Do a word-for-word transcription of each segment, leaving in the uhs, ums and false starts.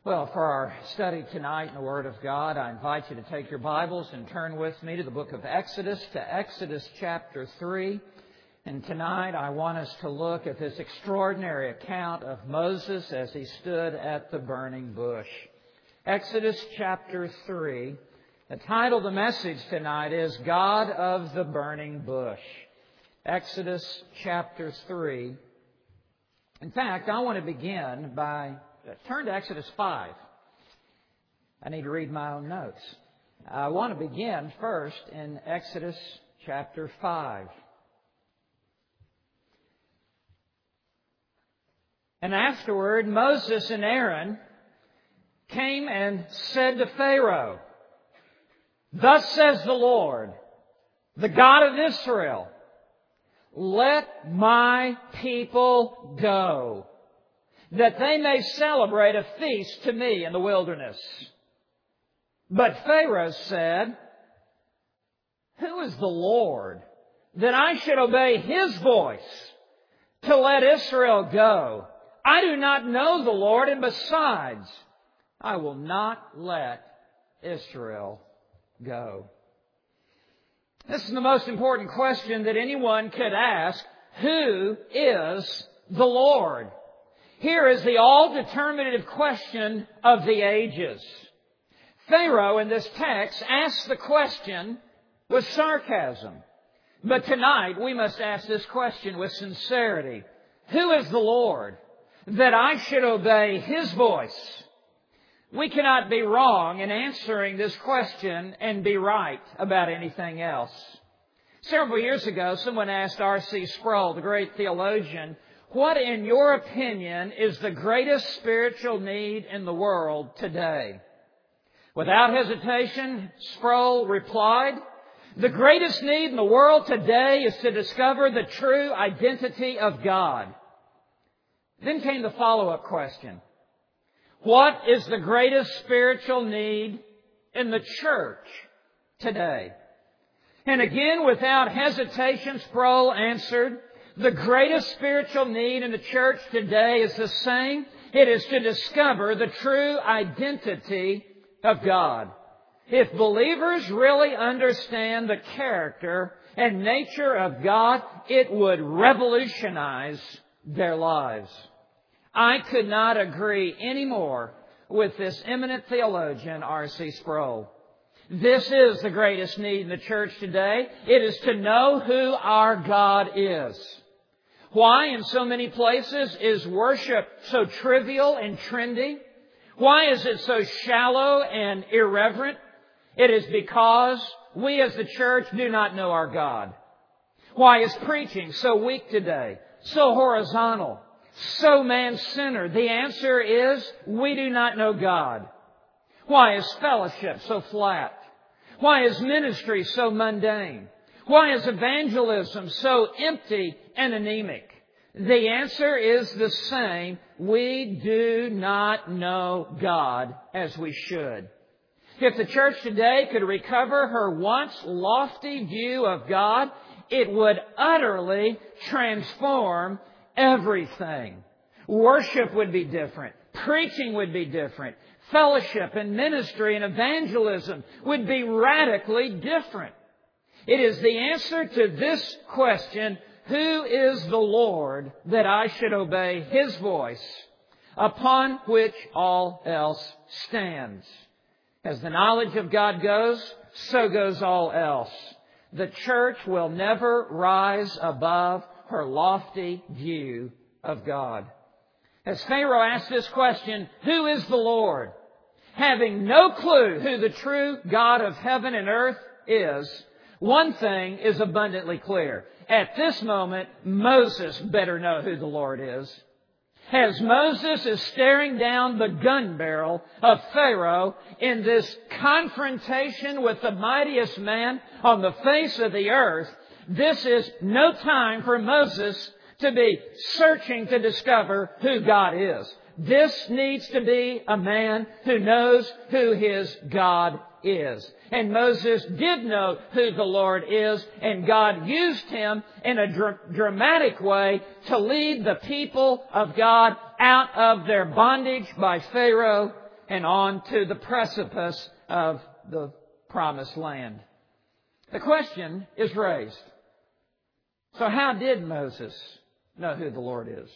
Well, for our study tonight in the Word of God, I invite you to take your Bibles and turn with me to the book of Exodus, to Exodus chapter three. And tonight I want us to look at this extraordinary account of Moses as he stood at the burning bush. Exodus chapter three. The title of the message tonight is God of the Burning Bush. Exodus chapter three. In fact, I want to begin by... Turn to Exodus five. I need to read my own notes. I want to begin first in Exodus chapter five. And afterward, Moses and Aaron came and said to Pharaoh, "Thus says the Lord, the God of Israel, let my people go, that they may celebrate a feast to me in the wilderness." But Pharaoh said, "Who is the Lord, that I should obey His voice to let Israel go? I do not know the Lord, and besides, I will not let Israel go." This is the most important question that anyone could ask. Who is the Lord? Here is the all-determinative question of the ages. Pharaoh in this text asks the question with sarcasm. But tonight we must ask this question with sincerity. Who is the Lord, that I should obey His voice? We cannot be wrong in answering this question and be right about anything else. Several years ago, someone asked R C Sproul, the great theologian, what, in your opinion, is the greatest spiritual need in the world today? Without hesitation, Sproul replied, the greatest need in the world today is to discover the true identity of God. Then came the follow-up question. What is the greatest spiritual need in the church today? And again, without hesitation, Sproul answered, the greatest spiritual need in the church today is the same. It is to discover the true identity of God. If believers really understand the character and nature of God, it would revolutionize their lives. I could not agree any more with this eminent theologian, R C Sproul. This is the greatest need in the church today. It is to know who our God is. Why in so many places is worship so trivial and trendy? Why is it so shallow and irreverent? It is because we as the church do not know our God. Why is preaching so weak today, so horizontal, so man-centered? The answer is we do not know God. Why is fellowship so flat? Why is ministry so mundane? Why is evangelism so empty and anemic? The answer is the same. We do not know God as we should. If the church today could recover her once lofty view of God, it would utterly transform everything. Worship would be different. Preaching would be different. Fellowship and ministry and evangelism would be radically different. It is the answer to this question, who is the Lord, that I should obey His voice, upon which all else stands. As the knowledge of God goes, so goes all else. The church will never rise above her lofty view of God. As Pharaoh asked this question, who is the Lord? Having no clue who the true God of heaven and earth is, one thing is abundantly clear. At this moment, Moses better know who the Lord is. As Moses is staring down the gun barrel of Pharaoh in this confrontation with the mightiest man on the face of the earth, this is no time for Moses to be searching to discover who God is. This needs to be a man who knows who his God is. And Moses did know who the Lord is, and God used him in a dr- dramatic way to lead the people of God out of their bondage by Pharaoh and on to the precipice of the promised land. The question is raised. So how did Moses know who the Lord is?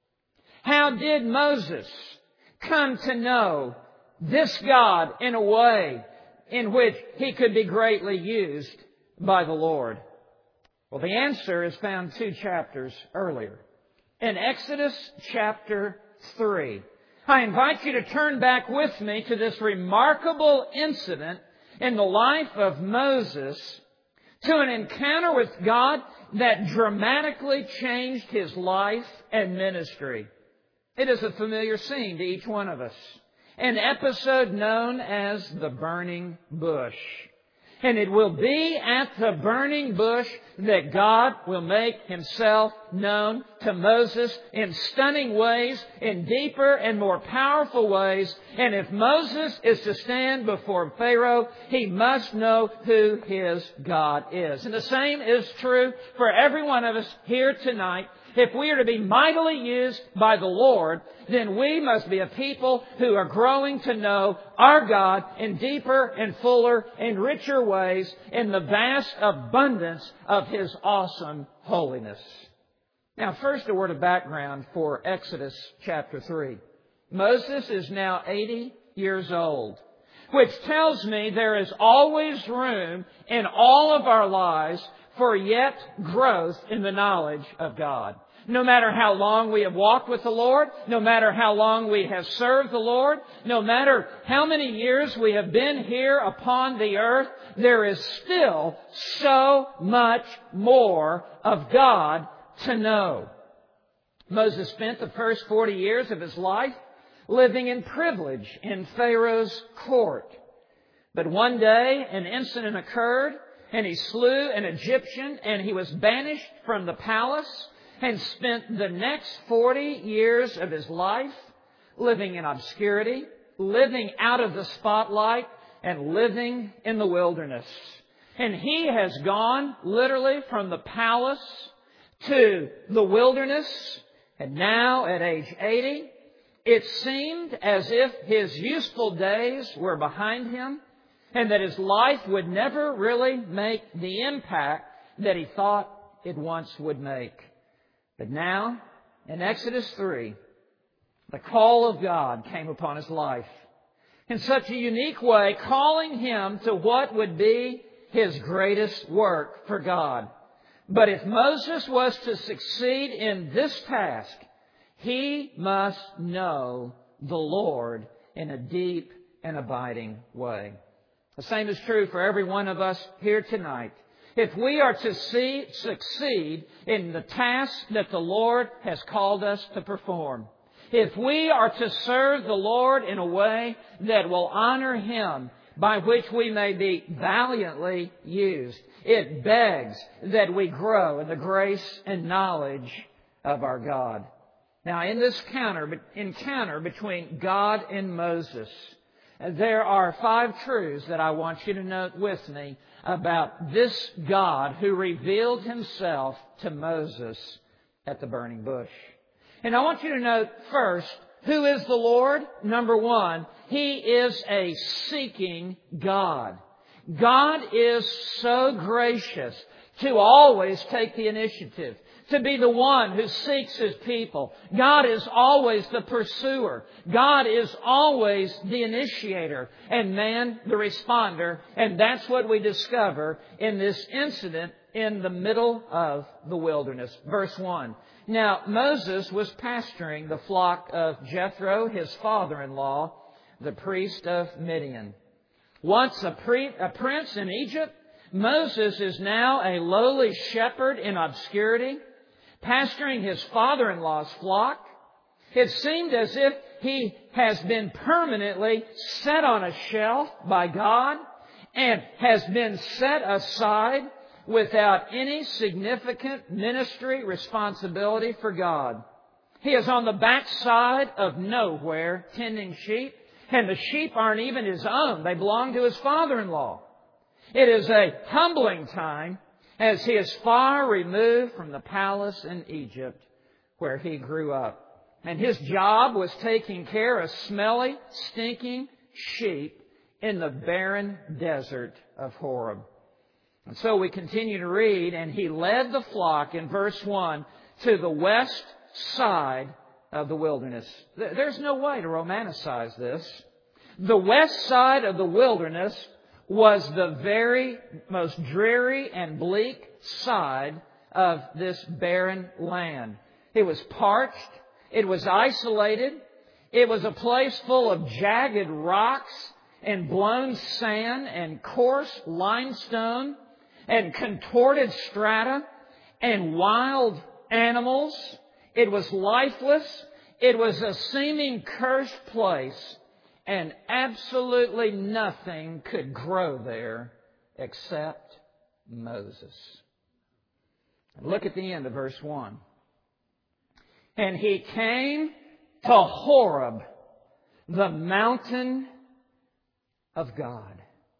How did Moses come to know this God in a way in which he could be greatly used by the Lord? Well, the answer is found two chapters earlier. In Exodus chapter three. I invite you to turn back with me to this remarkable incident in the life of Moses, to an encounter with God that dramatically changed his life and ministry. It is a familiar scene to each one of us. An episode known as the burning bush. And it will be at the burning bush that God will make Himself known to Moses in stunning ways, in deeper and more powerful ways. And if Moses is to stand before Pharaoh, he must know who his God is. And the same is true for every one of us here tonight. If we are to be mightily used by the Lord, then we must be a people who are growing to know our God in deeper and fuller and richer ways in the vast abundance of His awesome holiness. Now, first a word of background for Exodus chapter three. Moses is now eighty years old, which tells me there is always room in all of our lives for yet growth in the knowledge of God. No matter how long we have walked with the Lord, no matter how long we have served the Lord, no matter how many years we have been here upon the earth, there is still so much more of God to know. Moses spent the first forty years of his life living in privilege in Pharaoh's court. But one day an incident occurred, and he slew an Egyptian, and he was banished from the palace and spent the next forty years of his life living in obscurity, living out of the spotlight, and living in the wilderness. And he has gone literally from the palace to the wilderness. And now at age eighty, it seemed as if his useful days were behind him, and that his life would never really make the impact that he thought it once would make. But now, in Exodus three, the call of God came upon his life in such a unique way, calling him to what would be his greatest work for God. But if Moses was to succeed in this task, he must know the Lord in a deep and abiding way. The same is true for every one of us here tonight. If we are to see, succeed in the task that the Lord has called us to perform, if we are to serve the Lord in a way that will honor Him, by which we may be valiantly used, it begs that we grow in the grace and knowledge of our God. Now, in this encounter, encounter between God and Moses, there are five truths that I want you to note with me about this God who revealed Himself to Moses at the burning bush. And I want you to note first, who is the Lord? Number one, He is a seeking God. God is so gracious to always take the initiative, to be the one who seeks His people. God is always the pursuer. God is always the initiator, and man the responder. And that's what we discover in this incident in the middle of the wilderness. Verse one. Now, Moses was pasturing the flock of Jethro, his father-in-law, the priest of Midian. Once a, pre- a prince in Egypt, Moses is now a lowly shepherd in obscurity, pasturing his father-in-law's flock. It seemed as if he has been permanently set on a shelf by God and has been set aside without any significant ministry responsibility for God. He is on the backside of nowhere tending sheep, and the sheep aren't even his own. They belong to his father-in-law. It is a humbling time as he is far removed from the palace in Egypt where he grew up. And his job was taking care of smelly, stinking sheep in the barren desert of Horeb. And so we continue to read, and he led the flock in verse one to the west side of the wilderness. There's no way to romanticize this. The west side of the wilderness was the very most dreary and bleak side of this barren land. It was parched. It was isolated. It was a place full of jagged rocks and blown sand and coarse limestone and contorted strata and wild animals. It was lifeless. It was a seeming cursed place, and absolutely nothing could grow there except Moses. Look at the end of verse one. And he came to Horeb, the mountain of God.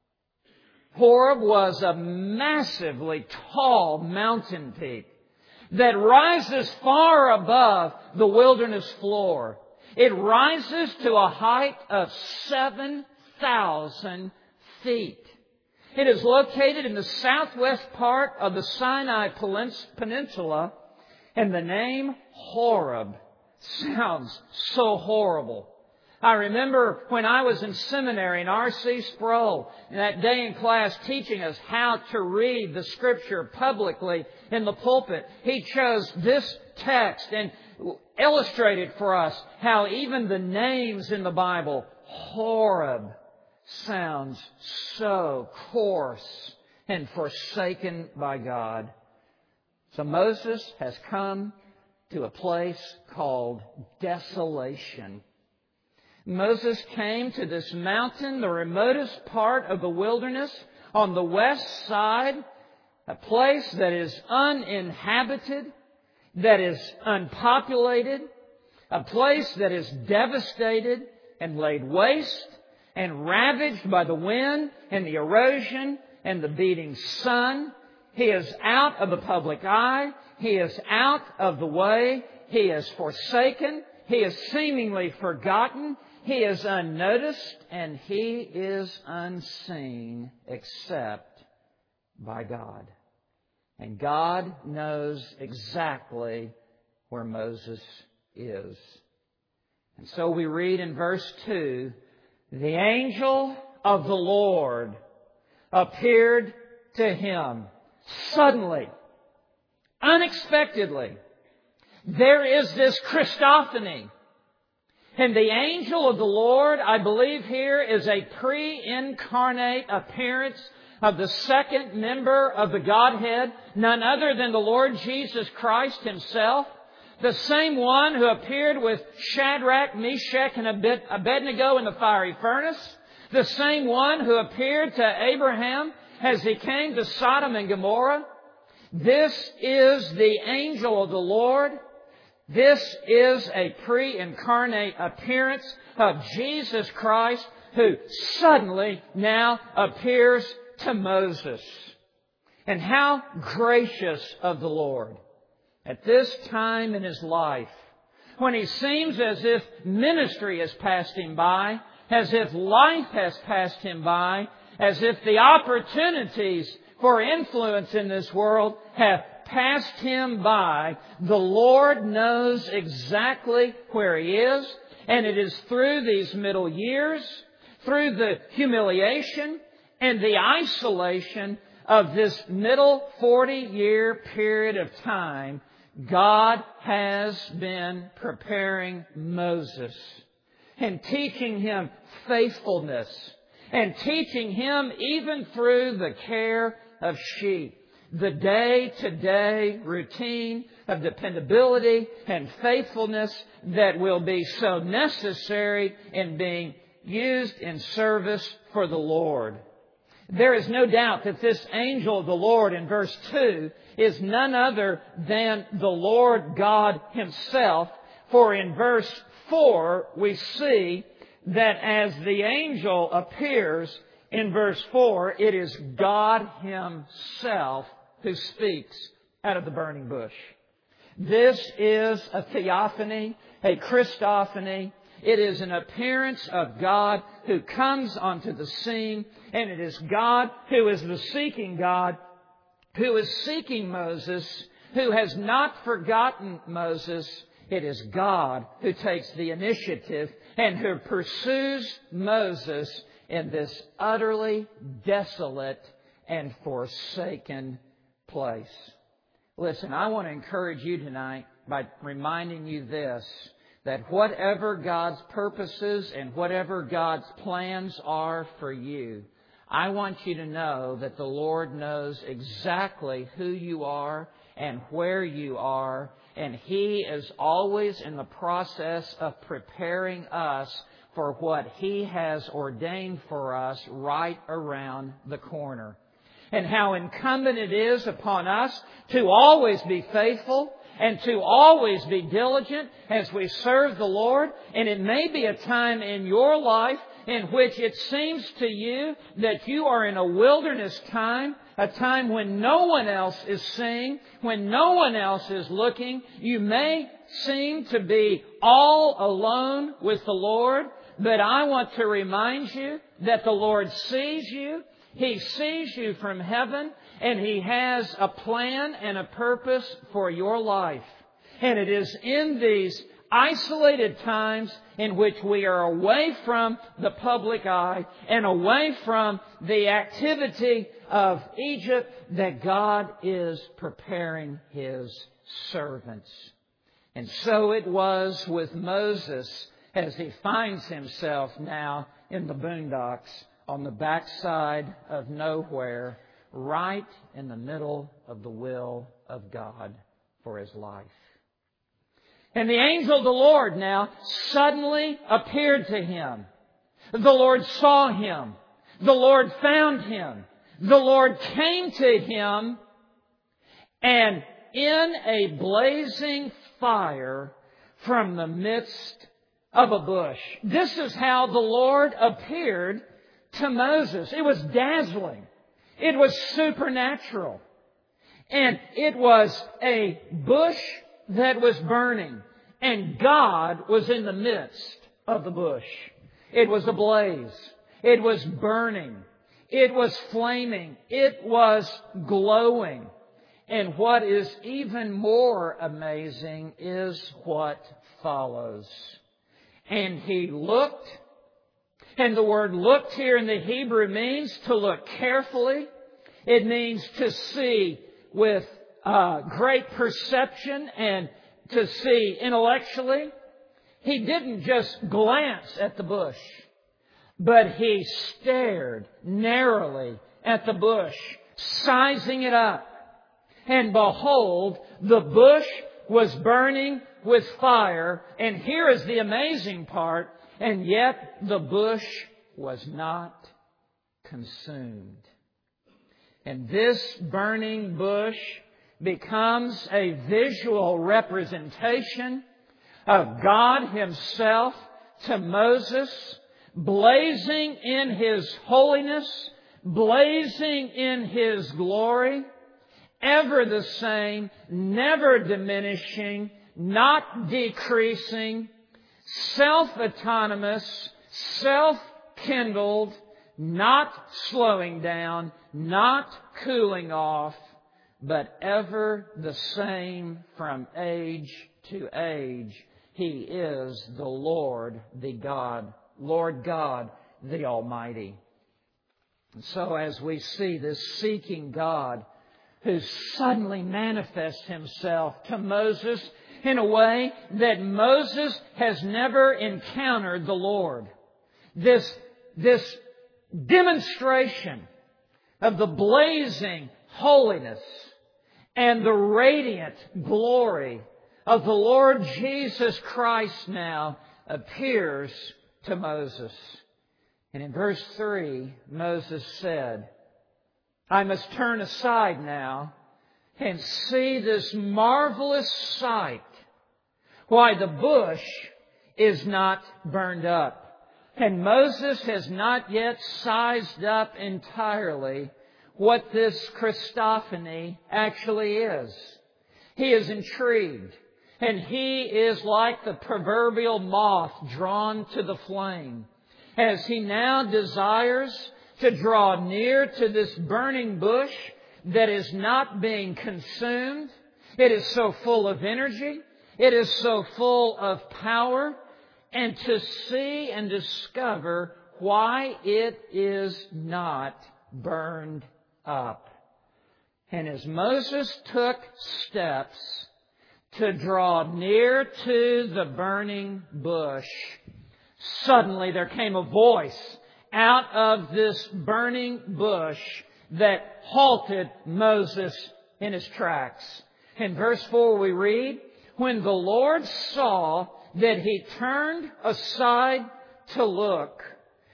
Horeb was a massively tall mountain peak that rises far above the wilderness floor. It rises to a height of seven thousand feet. It is located in the southwest part of the Sinai Peninsula, and the name Horeb sounds so horrible. I remember when I was in seminary, and R C Sproul, in that day in class, teaching us how to read the Scripture publicly in the pulpit. He chose this text and illustrated for us how even the names in the Bible, Horeb, sounds so coarse and forsaken by God. So Moses has come to a place called Desolation. Moses came to this mountain, the remotest part of the wilderness, on the west side, a place that is uninhabited, that is unpopulated, a place that is devastated and laid waste and ravaged by the wind and the erosion and the beating sun. He is out of the public eye. He is out of the way. He is forsaken. He is seemingly forgotten. He is unnoticed, and he is unseen except by God. And God knows exactly where Moses is. And so we read in verse two, the angel of the Lord appeared to him suddenly, unexpectedly. There is this Christophany. And the angel of the Lord, I believe here, is a pre-incarnate appearance of the second member of the Godhead, none other than the Lord Jesus Christ Himself, the same one who appeared with Shadrach, Meshach, and Abednego in the fiery furnace, the same one who appeared to Abraham as he came to Sodom and Gomorrah. This is the angel of the Lord. This is a pre-incarnate appearance of Jesus Christ, who suddenly now appears to Moses. And how gracious of the Lord. At this time in his life, when he seems as if ministry has passed him by, as if life has passed him by, as if the opportunities for influence in this world have passed him by, the Lord knows exactly where he is, and it is through these middle years, through the humiliation and the isolation of this middle forty-year period of time, God has been preparing Moses and teaching him faithfulness and teaching him even through the care of sheep, the day-to-day routine of dependability and faithfulness that will be so necessary in being used in service for the Lord. There is no doubt that this angel of the Lord in verse two is none other than the Lord God Himself. For in verse four we see that as the angel appears in verse four, it is God Himself who speaks out of the burning bush. This is a theophany, a Christophany. It is an appearance of God who comes onto the scene, and it is God who is the seeking God, who is seeking Moses, who has not forgotten Moses. It is God who takes the initiative and who pursues Moses in this utterly desolate and forsaken place. Listen, I want to encourage you tonight by reminding you this, that whatever God's purposes and whatever God's plans are for you, I want you to know that the Lord knows exactly who you are and where you are, and He is always in the process of preparing us for what He has ordained for us right around the corner. And how incumbent it is upon us to always be faithful and to always be diligent as we serve the Lord. And it may be a time in your life in which it seems to you that you are in a wilderness time, a time when no one else is seeing, when no one else is looking. You may seem to be all alone with the Lord, but I want to remind you that the Lord sees you. He sees you from heaven, and He has a plan and a purpose for your life. And it is in these isolated times in which we are away from the public eye and away from the activity of Egypt that God is preparing His servants. And so it was with Moses as he finds himself now in the boondocks, on the backside of nowhere, right in the middle of the will of God for his life. And the angel of the Lord now suddenly appeared to him. The Lord saw him. The Lord found him. The Lord came to him, and in a blazing fire from the midst of a bush. This is how the Lord appeared to Moses. It was dazzling. It was supernatural. And it was a bush that was burning. And God was in the midst of the bush. It was ablaze. It was burning. It was flaming. It was glowing. And what is even more amazing is what follows. And he looked. And the word looked here in the Hebrew means to look carefully. It means to see with uh, great perception and to see intellectually. He didn't just glance at the bush, but he stared narrowly at the bush, sizing it up. And behold, the bush was burning with fire. And here is the amazing part. And yet the bush was not consumed. And this burning bush becomes a visual representation of God Himself to Moses, blazing in His holiness, blazing in His glory, ever the same, never diminishing, not decreasing, self-autonomous, self-kindled, not slowing down, not cooling off, but ever the same from age to age. He is the Lord, the God, Lord God, the Almighty. And so as we see this seeking God who suddenly manifests Himself to Moses in a way that Moses has never encountered the Lord. This, this demonstration of the blazing holiness and the radiant glory of the Lord Jesus Christ now appears to Moses. And in verse three, Moses said, I must turn aside now and see this marvelous sight, why the bush is not burned up. And Moses has not yet sized up entirely what this Christophany actually is. He is intrigued. And he is like the proverbial moth drawn to the flame, as he now desires to draw near to this burning bush that is not being consumed. It is so full of energy. It is so full of power. And to see and discover why it is not burned up. And as Moses took steps to draw near to the burning bush, suddenly there came a voice out of this burning bush that halted Moses in his tracks. In verse four we read, when the Lord saw that he turned aside to look,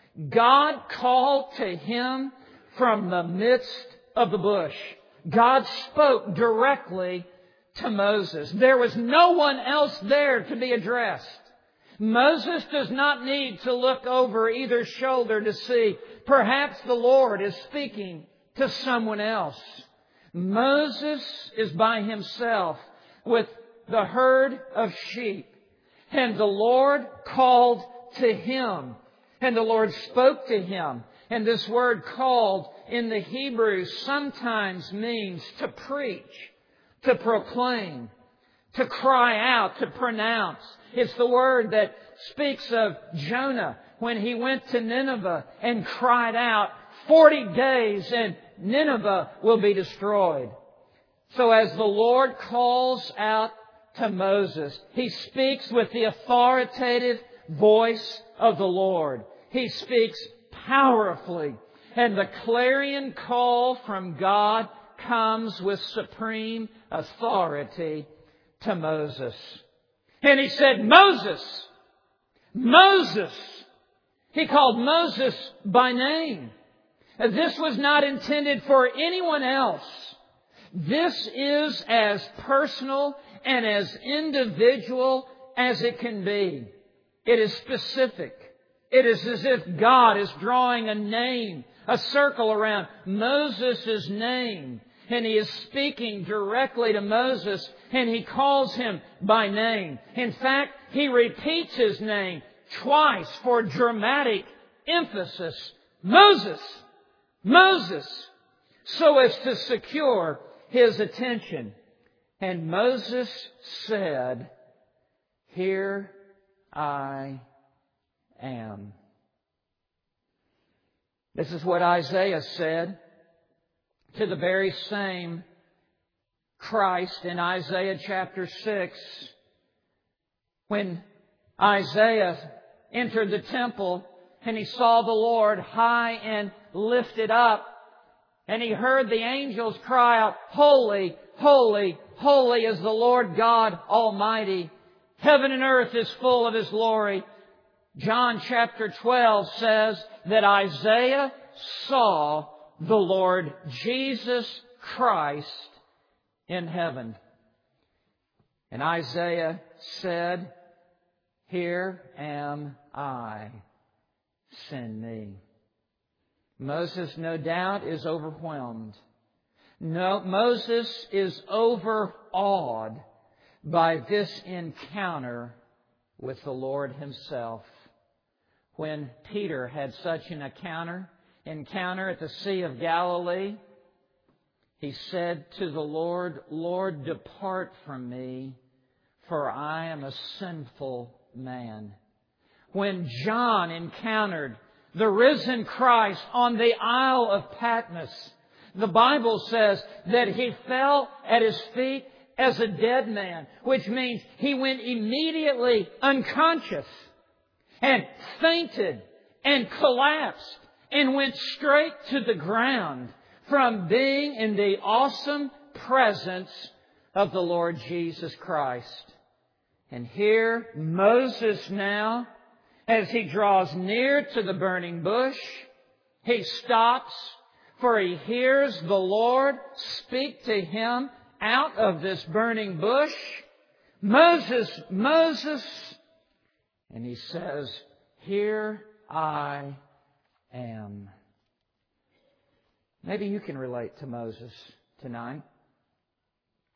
God called to him from the midst of the bush. God spoke directly to Moses. There was no one else there to be addressed. Moses does not need to look over either shoulder to see perhaps the Lord is speaking to someone else. Moses is by himself with the herd of sheep. And the Lord called to him. And the Lord spoke to him. And this word called in the Hebrew sometimes means to preach, to proclaim, to cry out, to pronounce. It's the word that speaks of Jonah when he went to Nineveh and cried out, forty days and Nineveh will be destroyed. So as the Lord calls out to Moses, he speaks with the authoritative voice of the Lord. He speaks powerfully. And the clarion call from God comes with supreme authority to Moses. And he said, Moses! Moses! He called Moses by name. This was not intended for anyone else. This is as personal and as individual as it can be. It is specific. It is as if God is drawing a name, a circle around Moses' name. And He is speaking directly to Moses, and He calls him by name. In fact, He repeats his name twice for dramatic emphasis. Moses! Moses! So as to secure his attention. And Moses said, Here I am. This is what Isaiah said to the very same Christ in Isaiah chapter six. When Isaiah entered the temple and he saw the Lord high and lifted up, and he heard the angels cry out, Holy, holy, holy is the Lord God Almighty. Heaven and earth is full of His glory. John chapter twelve says that Isaiah saw the Lord Jesus Christ in heaven. And Isaiah said, Here am I, send me. Moses, no doubt, is overwhelmed. No, Moses is overawed by this encounter with the Lord Himself. When Peter had such an encounter, encounter at the Sea of Galilee, he said to the Lord, Lord, depart from me, for I am a sinful man. When John encountered the risen Christ on the Isle of Patmos, the Bible says that he fell at His feet as a dead man, which means he went immediately unconscious and fainted and collapsed and went straight to the ground from being in the awesome presence of the Lord Jesus Christ. And here Moses now, as he draws near to the burning bush, he stops, for he hears the Lord speak to him out of this burning bush. Moses, Moses. And he says, Here I am. Maybe you can relate to Moses tonight.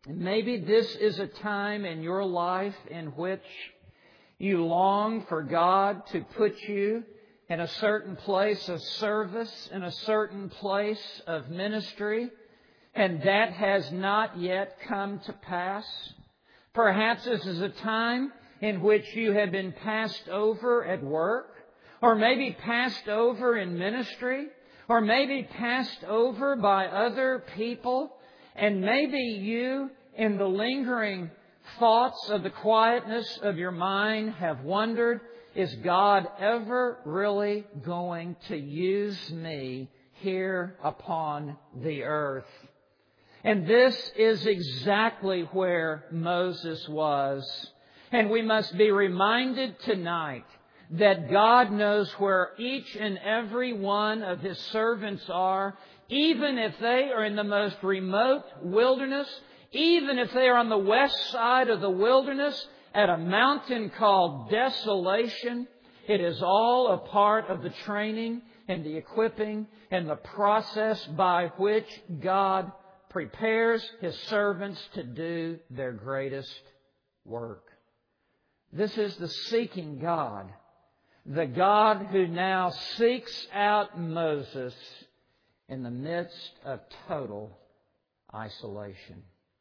And maybe this is a time in your life in which you long for God to put you in a certain place of service, in a certain place of ministry, and that has not yet come to pass. Perhaps this is a time in which you have been passed over at work, or maybe passed over in ministry, or maybe passed over by other people, and maybe you, in the lingering thoughts of the quietness of your mind, have wondered, is God ever really going to use me here upon the earth? And this is exactly where Moses was. And we must be reminded tonight that God knows where each and every one of His servants are, even if they are in the most remote wilderness, even if they are on the west side of the wilderness at a mountain called Desolation. It is all a part of the training and the equipping and the process by which God prepares His servants to do their greatest work. This is the seeking God, the God who now seeks out Moses in the midst of total isolation.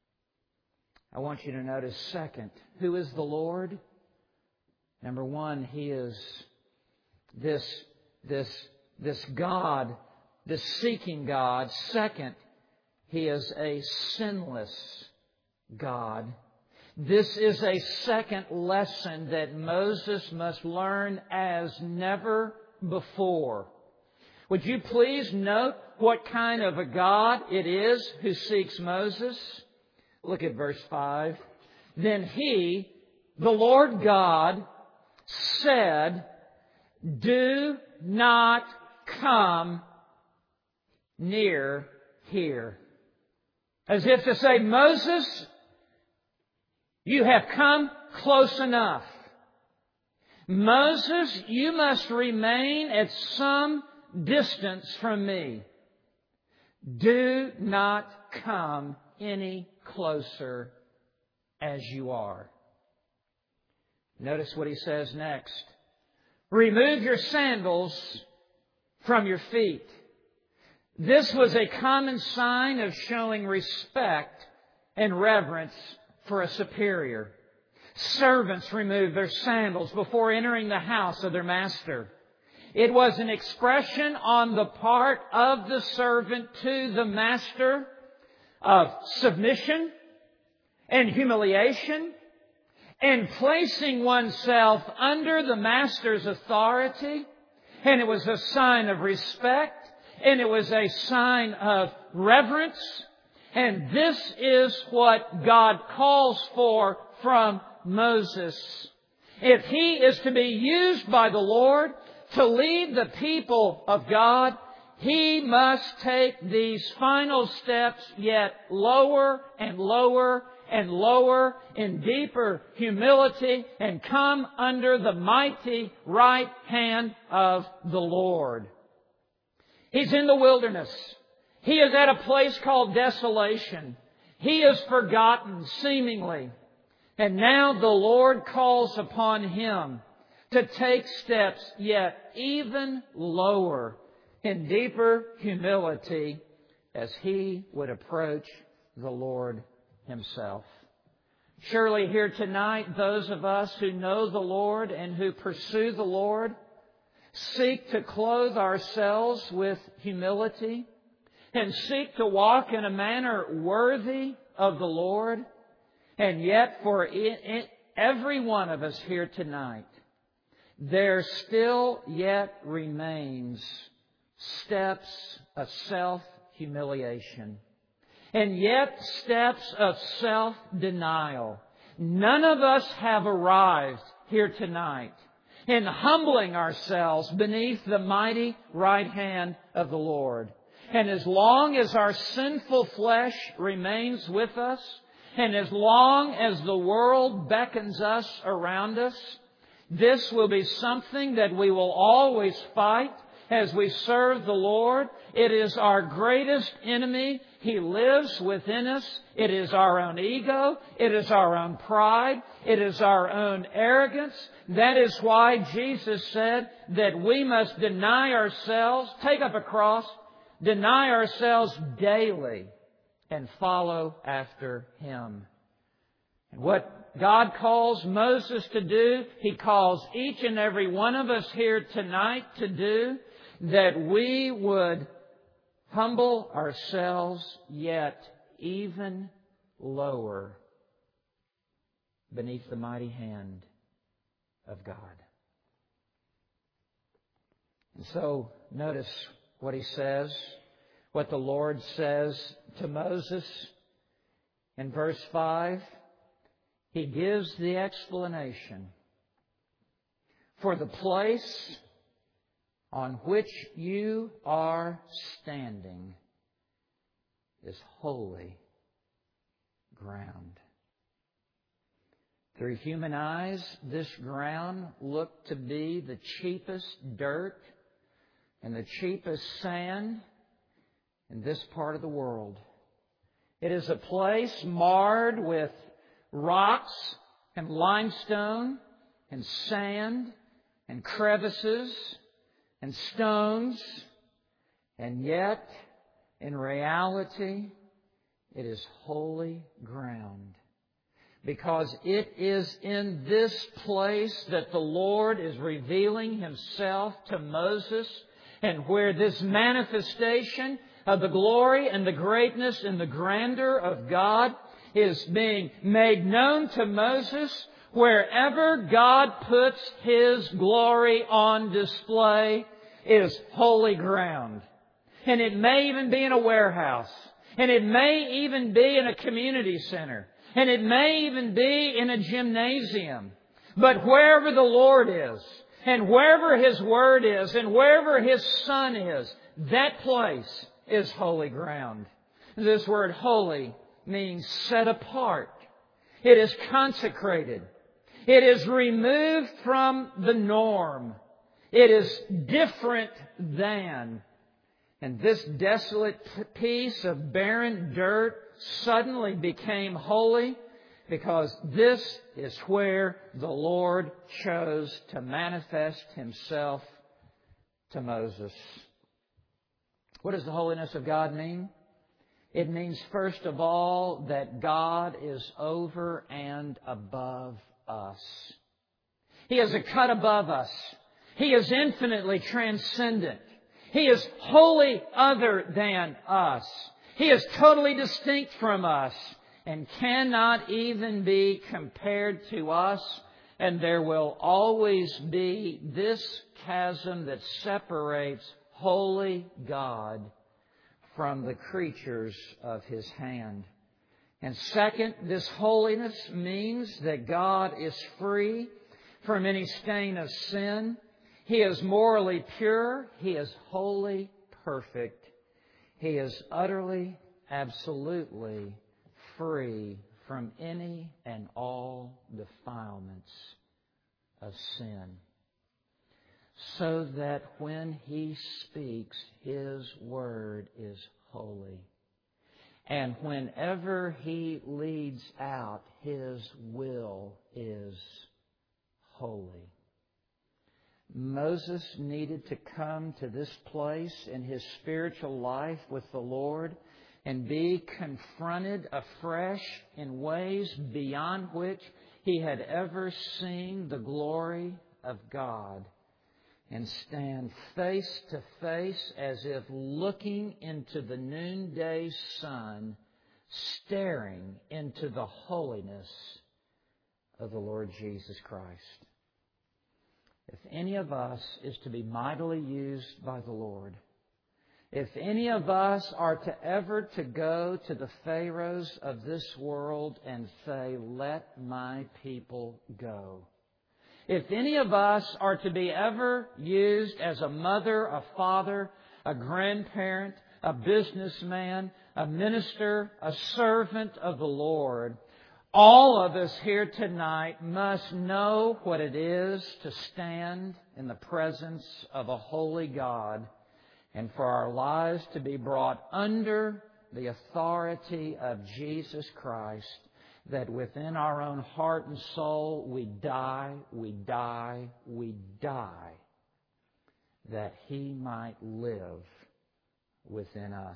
I want you to notice, second, who is the Lord? Number one, He is this, this, this God, this seeking God. Second, He is a sinless God. This is a second lesson that Moses must learn as never before. Would you please note what kind of a God it is who seeks Moses? Look at verse five. Then He, the Lord God, said, "Do not come near here." As if to say, Moses, you have come close enough. Moses, you must remain at some distance from me. Do not come any closer as you are. Notice what He says next. Remove your sandals from your feet. This was a common sign of showing respect and reverence for a superior. Servants removed their sandals before entering the house of their master. It was an expression on the part of the servant to the master of submission and humiliation and placing oneself under the master's authority. And it was a sign of respect. And it was a sign of reverence. And this is what God calls for from Moses. If he is to be used by the Lord to lead the people of God, he must take these final steps yet lower and lower and lower in deeper humility and come under the mighty right hand of the Lord. He's in the wilderness. He is at a place called Desolation. He is forgotten, seemingly. And now the Lord calls upon him to take steps yet even lower in deeper humility as he would approach the Lord Himself. Surely here tonight, those of us who know the Lord and who pursue the Lord seek to clothe ourselves with humility and seek to walk in a manner worthy of the Lord. And yet for every one of us here tonight, there still yet remains steps of self-humiliation. And yet steps of self-denial. None of us have arrived here tonight in humbling ourselves beneath the mighty right hand of the Lord. And as long as our sinful flesh remains with us, and as long as the world beckons us around us, this will be something that we will always fight as we serve the Lord. It is our greatest enemy. He lives within us. It is our own ego. It is our own pride. It is our own arrogance. That is why Jesus said that we must deny ourselves, take up a cross, deny ourselves daily, and follow after Him. And what God calls Moses to do, He calls each and every one of us here tonight to do, that we would humble ourselves yet even lower beneath the mighty hand of God. And so, notice what He says, what the Lord says to Moses in verse five. He gives the explanation for the place on which you are standing is holy ground. Through human eyes, this ground looked to be the cheapest dirt and the cheapest sand in this part of the world. It is a place marred with rocks and limestone and sand and crevices and stones, and yet, in reality, it is holy ground. Because it is in this place that the Lord is revealing Himself to Moses, and where this manifestation of the glory and the greatness and the grandeur of God is being made known to Moses. Wherever God puts His glory on display is holy ground. And it may even be in a warehouse. And it may even be in a community center. And it may even be in a gymnasium. But wherever the Lord is, and wherever His Word is, and wherever His Son is, that place is holy ground. This word holy means set apart. It is consecrated. It is removed from the norm. It is different than. And this desolate piece of barren dirt suddenly became holy because this is where the Lord chose to manifest Himself to Moses. What does the holiness of God mean? It means, first of all, that God is over and above us. He is a cut above us. He is infinitely transcendent. He is wholly other than us. He is totally distinct from us and cannot even be compared to us. And there will always be this chasm that separates holy God from the creatures of His hand. And second, this holiness means that God is free from any stain of sin. He is morally pure. He is wholly perfect. He is utterly, absolutely free from any and all defilements of sin. So that when He speaks, His Word is holy. And whenever He leads out, His will is holy. Moses needed to come to this place in his spiritual life with the Lord and be confronted afresh in ways beyond which he had ever seen the glory of God, and stand face to face as if looking into the noonday sun, staring into the holiness of the Lord Jesus Christ. If any of us is to be mightily used by the Lord, if any of us are to ever to go to the Pharaohs of this world and say, "Let my people go," if any of us are to be ever used as a mother, a father, a grandparent, a businessman, a minister, a servant of the Lord, All of us here tonight must know what it is to stand in the presence of a holy God and for our lives to be brought under the authority of Jesus Christ, that within our own heart and soul we die, we die, we die, that He might live within us.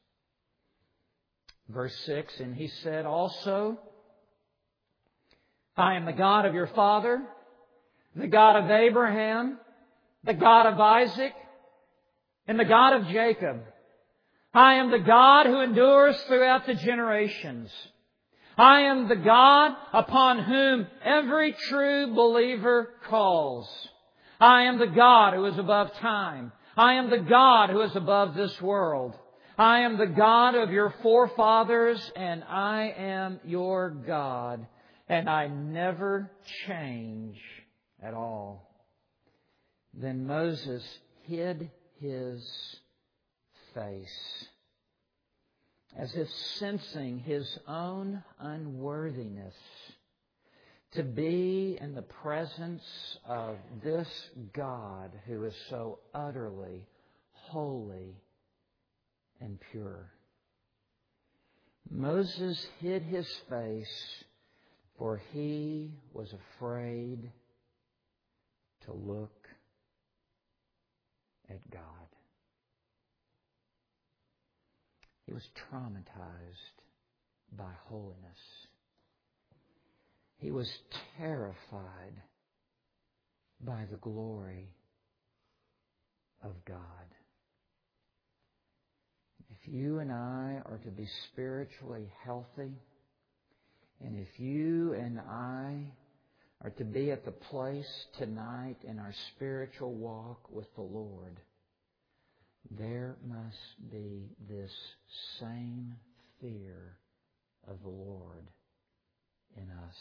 Verse six, and He said also, I am the God of your father, the God of Abraham, the God of Isaac, and the God of Jacob. I am the God who endures throughout the generations. I am the God upon whom every true believer calls. I am the God who is above time. I am the God who is above this world. I am the God of your forefathers, and I am your God. And I never change at all. Then Moses hid his face, as if sensing his own unworthiness to be in the presence of this God who is so utterly holy and pure. Moses hid his face, for he was afraid to look at God. He was traumatized by holiness. He was terrified by the glory of God. If you and I are to be spiritually healthy, and if you and I are to be at the place tonight in our spiritual walk with the Lord, there must be this same fear of the Lord in us.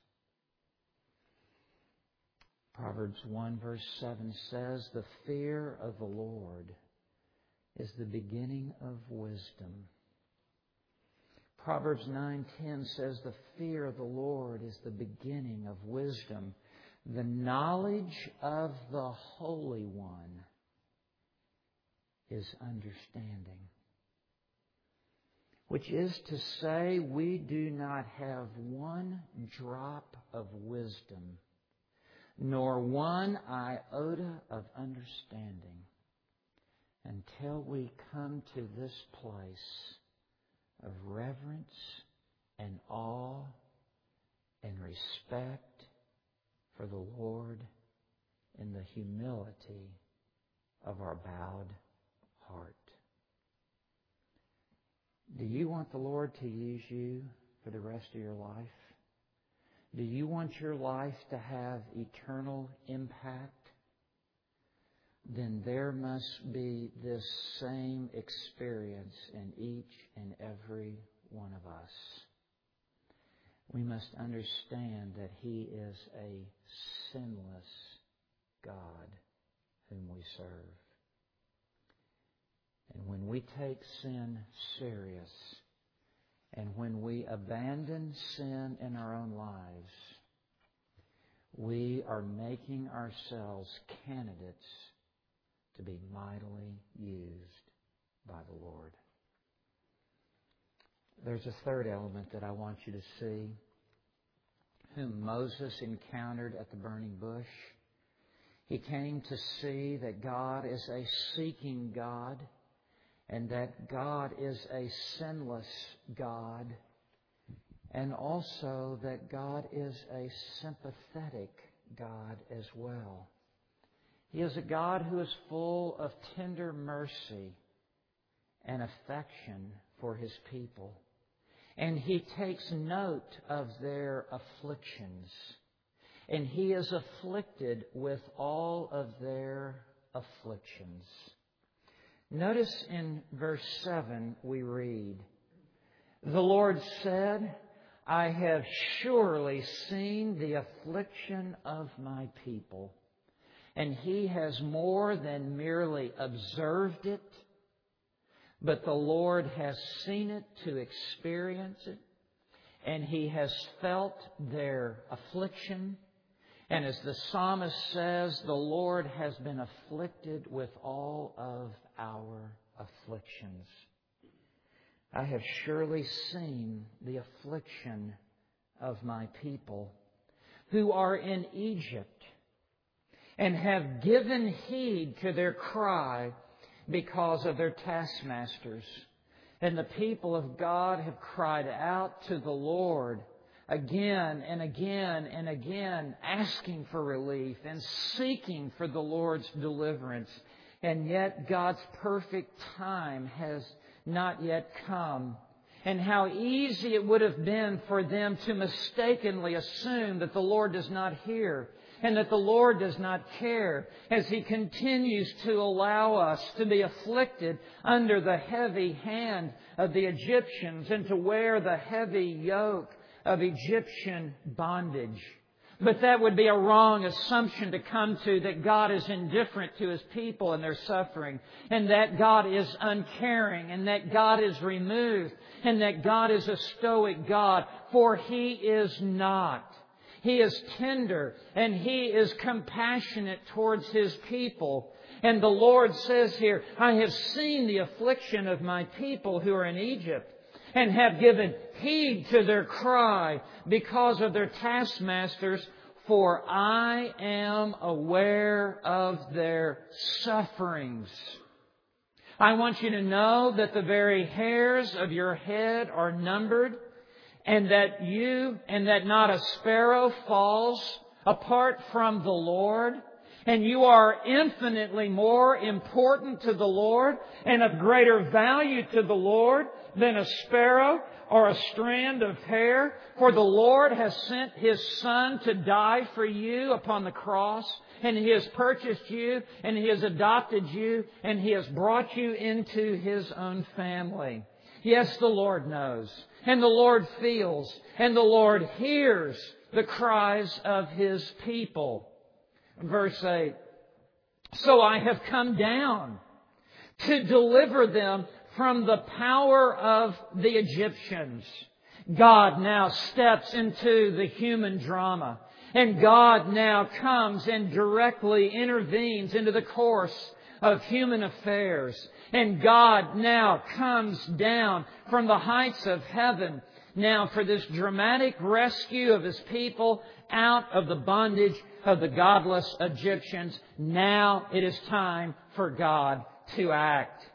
Proverbs one verse seven says, the fear of the Lord is the beginning of wisdom. Proverbs nine ten says, the fear of the Lord is the beginning of wisdom. The knowledge of the Holy One is understanding. Which is to say, we do not have one drop of wisdom, nor one iota of understanding, until we come to this place of reverence and awe and respect for the Lord in the humility of our bowed heart. Do you want the Lord to use you for the rest of your life? Do you want your life to have eternal impact? Then there must be this same experience in each and every one of us. We must understand that He is a sinless God whom we serve. And when we take sin serious, and when we abandon sin in our own lives, we are making ourselves candidates to be mightily used by the Lord. There's a third element that I want you to see, whom Moses encountered at the burning bush. He came to see that God is a seeking God, and that God is a sinless God, and also that God is a sympathetic God as well. He is a God who is full of tender mercy and affection for His people. And He takes note of their afflictions. And He is afflicted with all of their afflictions. Notice in verse seven we read, the Lord said, I have surely seen the affliction of my people. And He has more than merely observed it, but the Lord has seen it to experience it. and He has felt their affliction. And as the psalmist says, the Lord has been afflicted with all of our afflictions. I have surely seen the affliction of my people who are in Egypt, and have given heed to their cry because of their taskmasters. And the people of God have cried out to the Lord again and again and again, asking for relief and seeking for the Lord's deliverance. And yet God's perfect time has not yet come. And how easy it would have been for them to mistakenly assume that the Lord does not hear and that the Lord does not care, as He continues to allow us to be afflicted under the heavy hand of the Egyptians and to wear the heavy yoke of Egyptian bondage. But that would be a wrong assumption to come to, that God is indifferent to His people and their suffering, and that God is uncaring, and that God is removed, and that God is a stoic God, for He is not. He is tender and He is compassionate towards His people. And the Lord says here, I have seen the affliction of my people who are in Egypt, and have given heed to their cry because of their taskmasters, for I am aware of their sufferings. I want you to know that the very hairs of your head are numbered, and that you, and that not a sparrow falls apart from the Lord. And you are infinitely more important to the Lord and of greater value to the Lord than a sparrow or a strand of hair. For the Lord has sent His Son to die for you upon the cross. And He has purchased you, and He has adopted you, and He has brought you into His own family. Yes, the Lord knows, and the Lord feels, and the Lord hears the cries of His people. Verse eight, so I have come down to deliver them from the power of the Egyptians. God now steps into the human drama, and God now comes and directly intervenes into the course of human affairs. And God now comes down from the heights of heaven now for this dramatic rescue of His people out of the bondage of the godless Egyptians. Now it is time for God to act.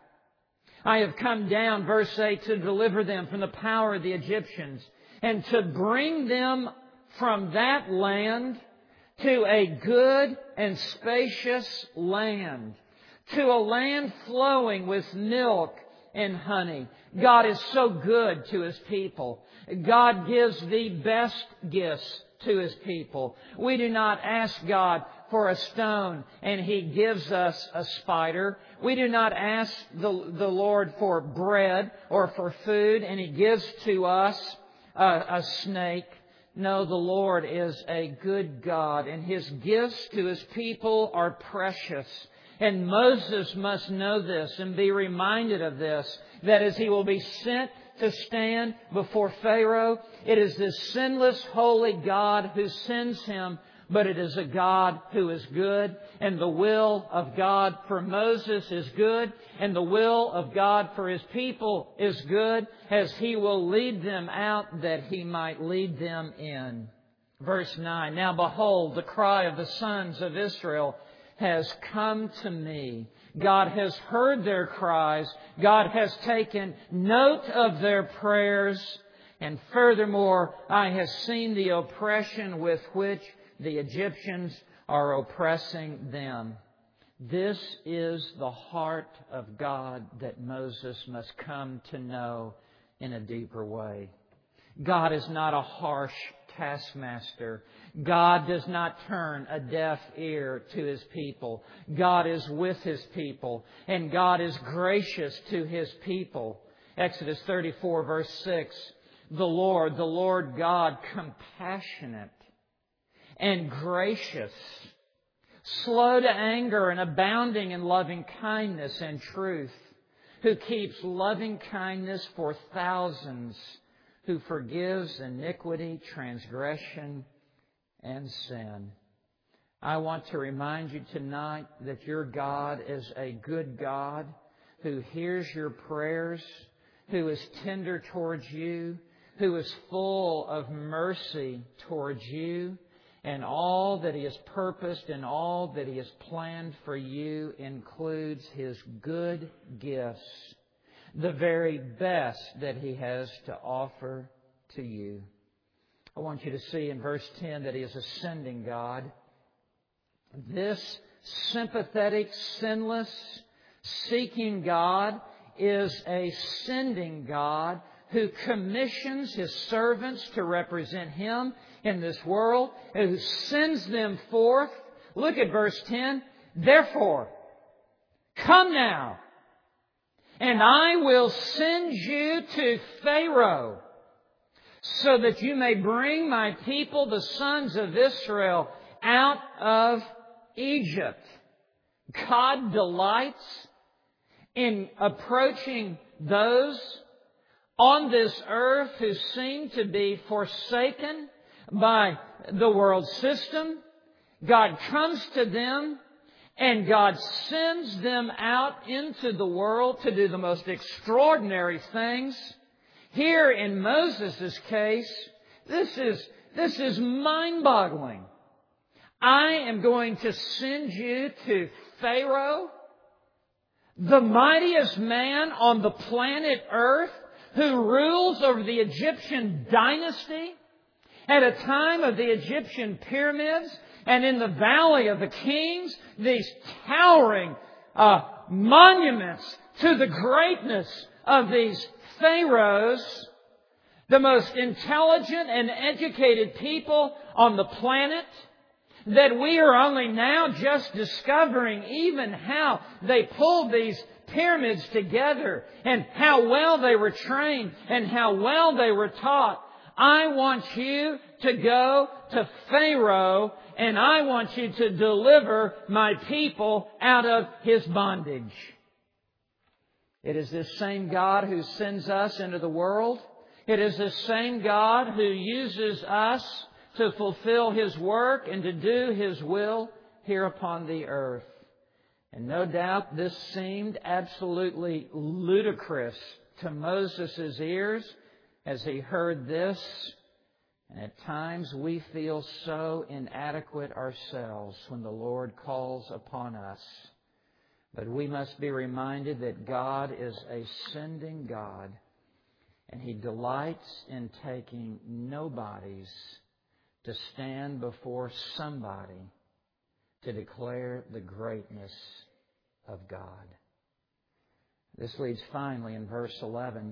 I have come down, verse eight, to deliver them from the power of the Egyptians, and to bring them from that land to a good and spacious land, to a land flowing with milk and honey. God is so good to His people. God gives the best gifts to His people. We do not ask God for a stone and He gives us a spider. We do not ask the, the Lord for bread or for food and He gives to us a, a snake. No, the Lord is a good God, and His gifts to His people are precious. And Moses must know this and be reminded of this, that as he will be sent to stand before Pharaoh, it is this sinless, holy God who sends him, but it is a God who is good. And the will of God for Moses is good, and the will of God for His people is good, as He will lead them out that He might lead them in. Verse nine, now behold, the cry of the sons of Israel has come to me. God has heard their cries. God has taken note of their prayers. And furthermore, I have seen the oppression with which the Egyptians are oppressing them. This is the heart of God that Moses must come to know in a deeper way. God is not a harsh taskmaster. God does not turn a deaf ear to His people. God is with His people, and God is gracious to His people. Exodus thirty-four, verse six, the Lord, the Lord God, compassionate and gracious, slow to anger and abounding in loving kindness and truth, who keeps loving kindness for thousands, who forgives iniquity, transgression, and sin. I want to remind you tonight that your God is a good God who hears your prayers, who is tender towards you, who is full of mercy towards you, and all that He has purposed and all that He has planned for you includes His good gifts, the very best that He has to offer to you. I want you to see in verse ten that He is a sending God. This sympathetic, sinless, seeking God is a sending God who commissions His servants to represent Him in this world, who sends them forth. Look at verse ten. Therefore, come now, and I will send you to Pharaoh, so that you may bring my people, the sons of Israel, out of Egypt. God delights in approaching those on this earth who seem to be forsaken by the world system. God comes to them and God sends them out into the world to do the most extraordinary things. Here in Moses' case, this is, this is mind-boggling. I am going to send you to Pharaoh, the mightiest man on the planet Earth, who rules over the Egyptian dynasty at a time of the Egyptian pyramids, and in the Valley of the Kings, these towering uh, monuments to the greatness of these pharaohs, the most intelligent and educated people on the planet, that we are only now just discovering even how they pulled these pyramids together and how well they were trained and how well they were taught. I want you to go to Pharaoh and I want you to deliver my people out of his bondage. It is this same God who sends us into the world. It is this same God who uses us to fulfill His work and to do His will here upon the earth. And no doubt this seemed absolutely ludicrous to Moses' ears as he heard this. And at times we feel so inadequate ourselves when the Lord calls upon us. But we must be reminded that God is a sending God, and He delights in taking nobodies to stand before somebody to declare the greatness of God. This leads finally in verse eleven.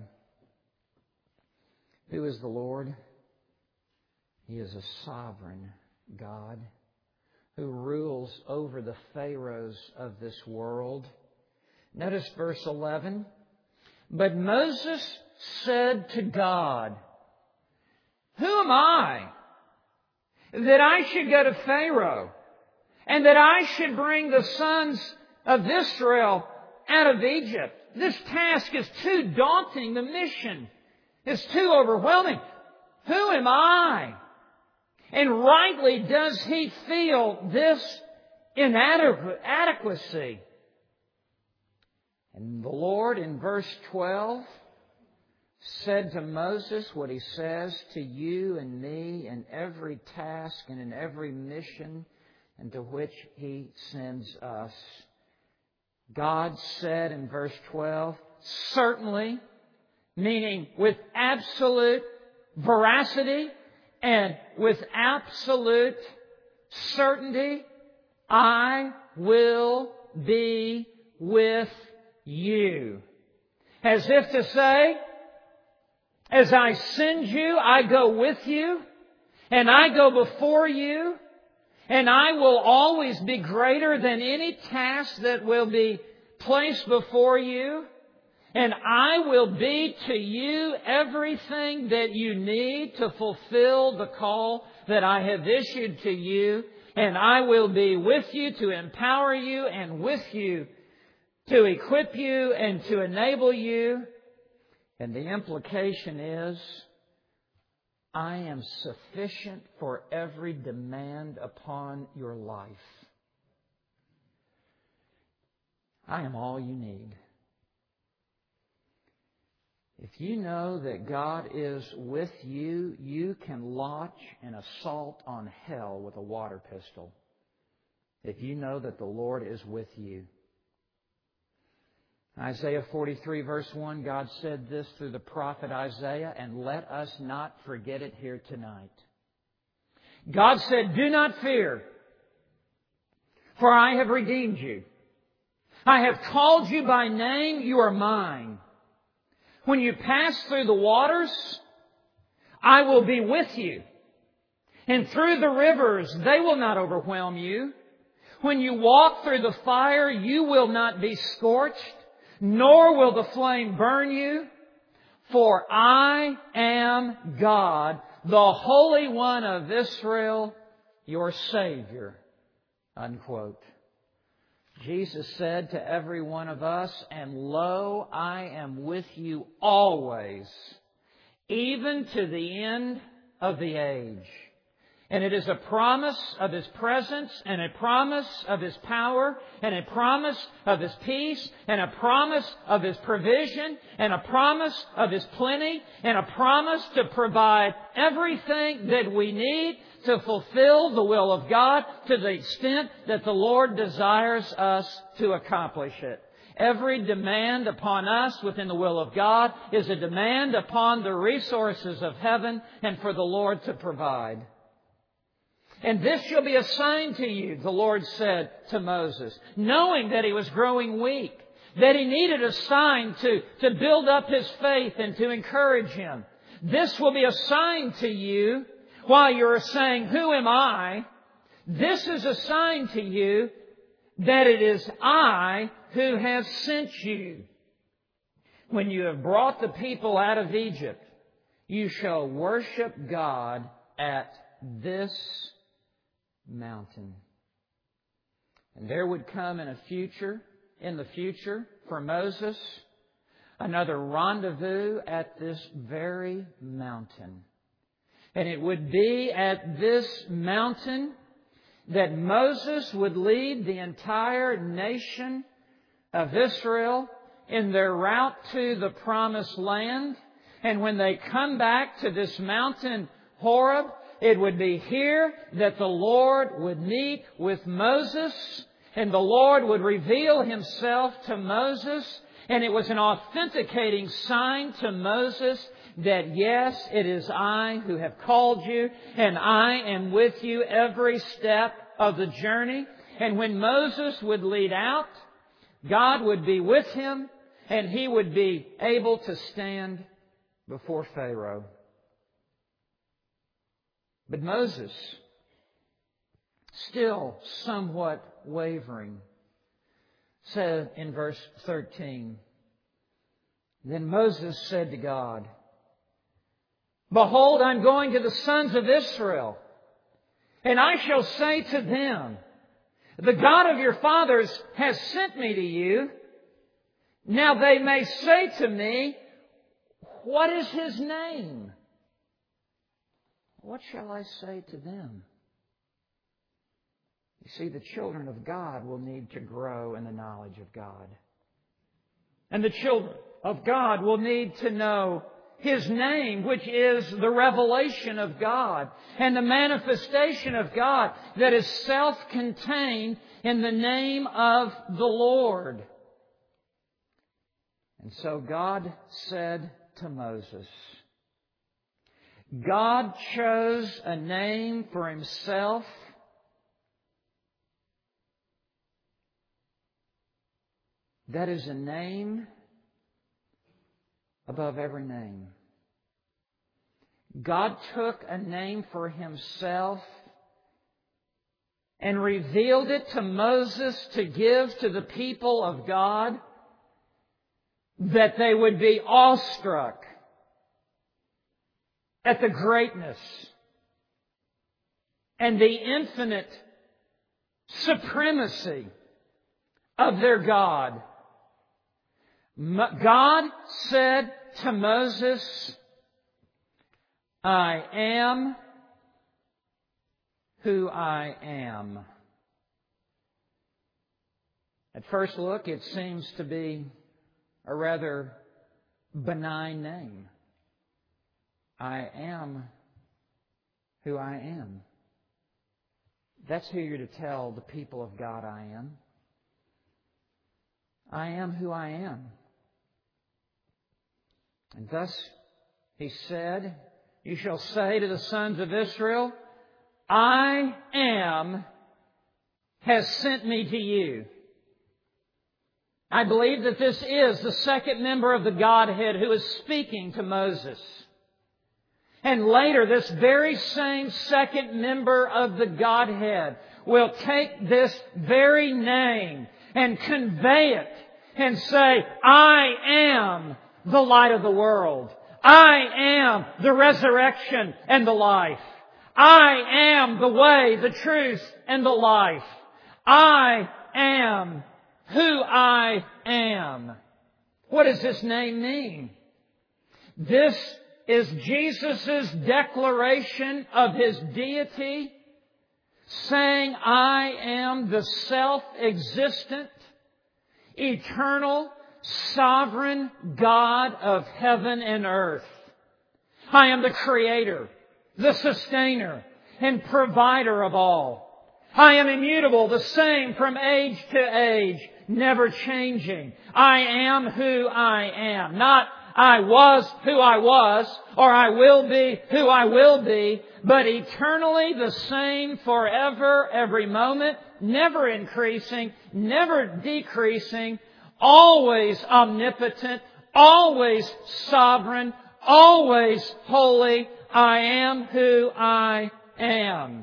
Who is the Lord? He is a sovereign God who rules over the pharaohs of this world. Notice verse eleven. But Moses said to God, "Who am I that I should go to Pharaoh and that I should bring the sons of Israel out of Egypt? This task is too daunting. The mission is too overwhelming. Who am I?" And rightly does he feel this inadequacy. And the Lord in verse twelve said to Moses what He says to you and me in every task and in every mission into which He sends us. God said in verse twelve, certainly, meaning with absolute veracity and with absolute certainty, I will be with you. As if to say, as I send you, I go with you, and I go before you, and I will always be greater than any task that will be placed before you. And I will be to you everything that you need to fulfill the call that I have issued to you. And I will be with you to empower you and with you to equip you and to enable you. And the implication is I am sufficient for every demand upon your life. I am all you need. If you know that God is with you, you can launch an assault on hell with a water pistol. If you know that the Lord is with you. Isaiah forty-three verse one, God said this through the prophet Isaiah, and let us not forget it here tonight. God said, do not fear, for I have redeemed you. I have called you by name, you are mine. When you pass through the waters, I will be with you. And through the rivers, they will not overwhelm you. When you walk through the fire, you will not be scorched, nor will the flame burn you. For I am God, the Holy One of Israel, your Savior. Unquote. Jesus said to every one of us, and lo, I am with you always, even to the end of the age. And it is a promise of His presence, and a promise of His power, and a promise of His peace, and a promise of His provision, and a promise of His plenty, and a promise to provide everything that we need to fulfill the will of God to the extent that the Lord desires us to accomplish it. Every demand upon us within the will of God is a demand upon the resources of heaven and for the Lord to provide. And this shall be a sign to you, the Lord said to Moses, knowing that he was growing weak, that he needed a sign to, to build up his faith and to encourage him. This will be a sign to you while you're saying, who am I? This is a sign to you that it is I who have sent you. When you have brought the people out of Egypt, you shall worship God at this mountain. And there would come in a future, in the future, for Moses, another rendezvous at this very mountain. And it would be at this mountain that Moses would lead the entire nation of Israel in their route to the promised land. And when they come back to this mountain, Horeb, it would be here that the Lord would meet with Moses, and the Lord would reveal Himself to Moses. And it was an authenticating sign to Moses that, yes, it is I who have called you, and I am with you every step of the journey. And when Moses would lead out, God would be with him, and he would be able to stand before Pharaoh. But Moses, still somewhat wavering, said in verse thirteen, then Moses said to God, behold, I'm going to the sons of Israel, and I shall say to them, the God of your fathers has sent me to you. Now they may say to me, what is His name? What shall I say to them? You see, the children of God will need to grow in the knowledge of God. And the children of God will need to know His name, which is the revelation of God and the manifestation of God that is self-contained in the name of the Lord. And so God said to Moses, God chose a name for Himself that is a name above every name. God took a name for Himself and revealed it to Moses to give to the people of God, that they would be awestruck at the greatness and the infinite supremacy of their God. God said to Moses, I am who I am. At first look, it seems to be a rather benign name. I am who I am. That's who you're to tell the people of God I am. I am who I am. And thus He said, you shall say to the sons of Israel, I am has sent me to you. I believe that this is the second member of the Godhead who is speaking to Moses. And later, this very same second member of the Godhead will take this very name and convey it and say, I am the light of the world. I am the resurrection and the life. I am the way, the truth, and the life. I am who I am. What does this name mean? This is Jesus' declaration of His deity, saying, I am the self-existent, eternal, sovereign God of heaven and earth. I am the Creator, the Sustainer, and Provider of all. I am immutable, the same from age to age, never changing. I am who I am. Not I was who I was, or I will be who I will be, but eternally the same forever, every moment, never increasing, never decreasing, always omnipotent, always sovereign, always holy. I am who I am.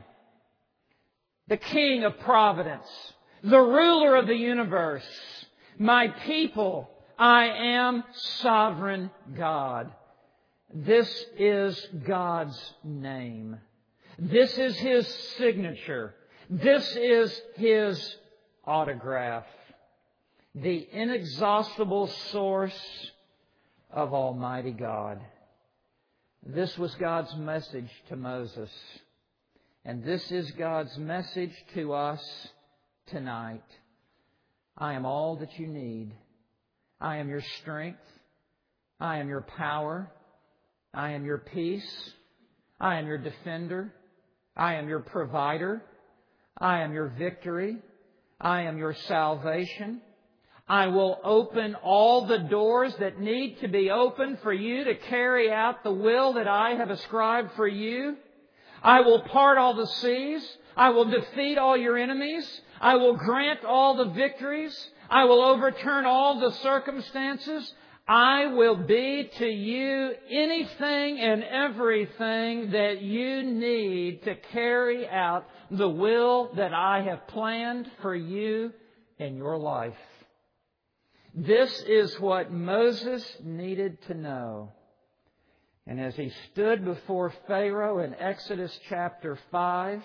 The King of Providence, the ruler of the universe, my people, I am sovereign God. This is God's name. This is His signature. This is His autograph. The inexhaustible source of Almighty God. This was God's message to Moses. And this is God's message to us tonight. I am all that you need. I am your strength. I am your power. I am your peace. I am your defender. I am your provider. I am your victory. I am your salvation. I will open all the doors that need to be opened for you to carry out the will that I have ascribed for you. I will part all the seas. I will defeat all your enemies. I will grant all the victories. I will overturn all the circumstances. I will be to you anything and everything that you need to carry out the will that I have planned for you in your life. This is what Moses needed to know. And as he stood before Pharaoh in Exodus chapter five,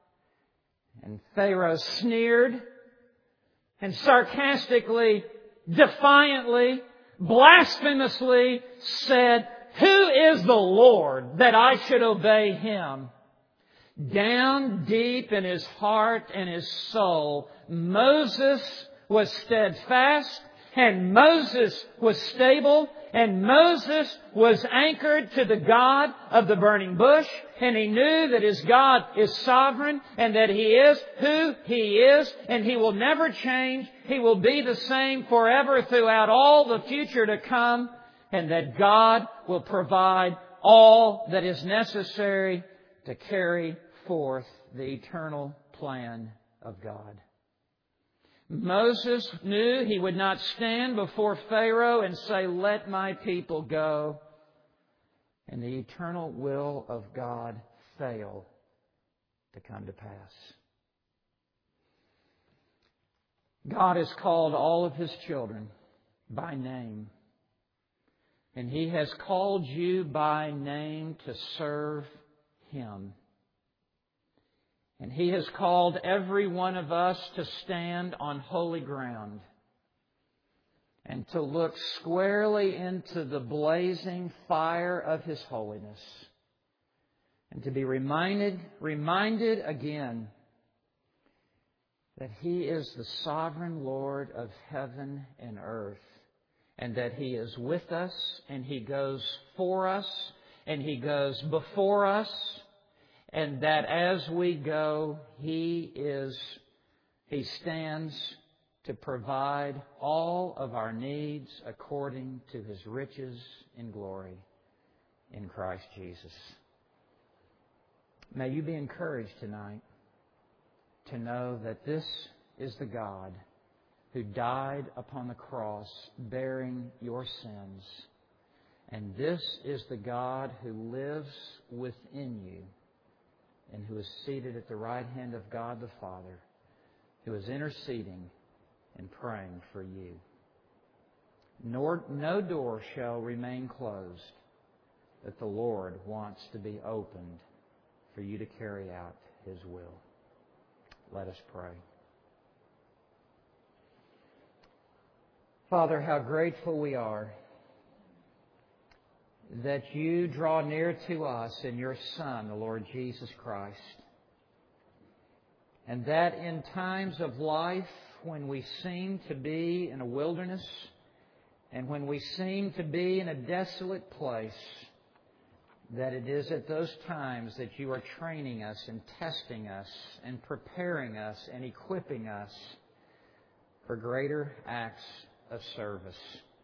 and Pharaoh sneered and sarcastically, defiantly, blasphemously said, who is the Lord that I should obey Him? Down deep in his heart and his soul, Moses was steadfast, and Moses was stable, and Moses was anchored to the God of the burning bush, and he knew that his God is sovereign, and that He is who He is, and He will never change. He will be the same forever throughout all the future to come, and that God will provide all that is necessary to carry forth the eternal plan of God. Moses knew he would not stand before Pharaoh and say, let my people go, and the eternal will of God fail to come to pass. God has called all of His children by name, and He has called you by name to serve Him. And He has called every one of us to stand on holy ground and to look squarely into the blazing fire of His holiness and to be reminded, reminded again that He is the sovereign Lord of heaven and earth, and that He is with us, and He goes for us, and He goes before us, and that as we go, He is, He stands to provide all of our needs according to His riches in glory in Christ Jesus. May you be encouraged tonight to know that this is the God who died upon the cross bearing your sins. And this is the God who lives within you and who is seated at the right hand of God the Father, who is interceding and praying for you. Nor, no door shall remain closed that the Lord wants to be opened for you to carry out His will. Let us pray. Father, how grateful we are that You draw near to us in Your Son, the Lord Jesus Christ. And that in times of life when we seem to be in a wilderness and when we seem to be in a desolate place, that it is at those times that You are training us and testing us and preparing us and equipping us for greater acts of service.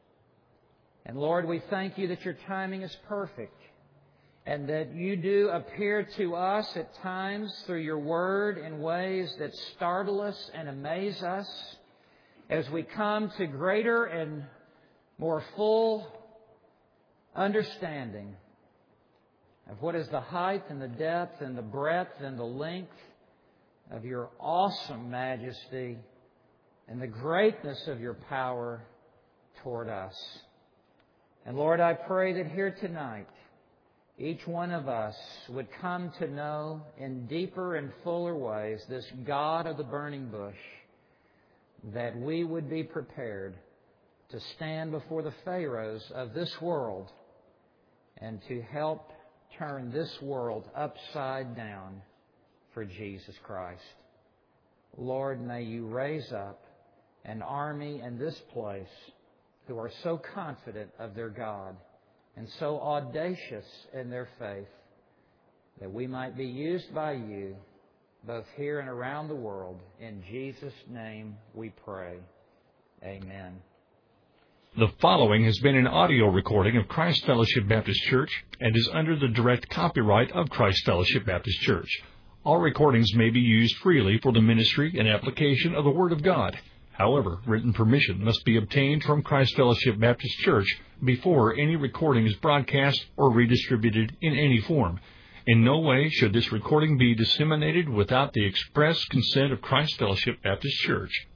And Lord, we thank You that Your timing is perfect and that You do appear to us at times through Your Word in ways that startle us and amaze us as we come to greater and more full understanding of what is the height and the depth and the breadth and the length of Your awesome majesty and the greatness of Your power toward us. And Lord, I pray that here tonight, each one of us would come to know in deeper and fuller ways this God of the burning bush, that we would be prepared to stand before the Pharaohs of this world and to help turn this world upside down for Jesus Christ. Lord, may You raise up an army in this place who are so confident of their God and so audacious in their faith that we might be used by You both here and around the world. In Jesus' name we pray. Amen. The following has been an audio recording of Christ Fellowship Baptist Church and is under the direct copyright of Christ Fellowship Baptist Church. All recordings may be used freely for the ministry and application of the Word of God. However, written permission must be obtained from Christ Fellowship Baptist Church before any recording is broadcast or redistributed in any form. In no way should this recording be disseminated without the express consent of Christ Fellowship Baptist Church.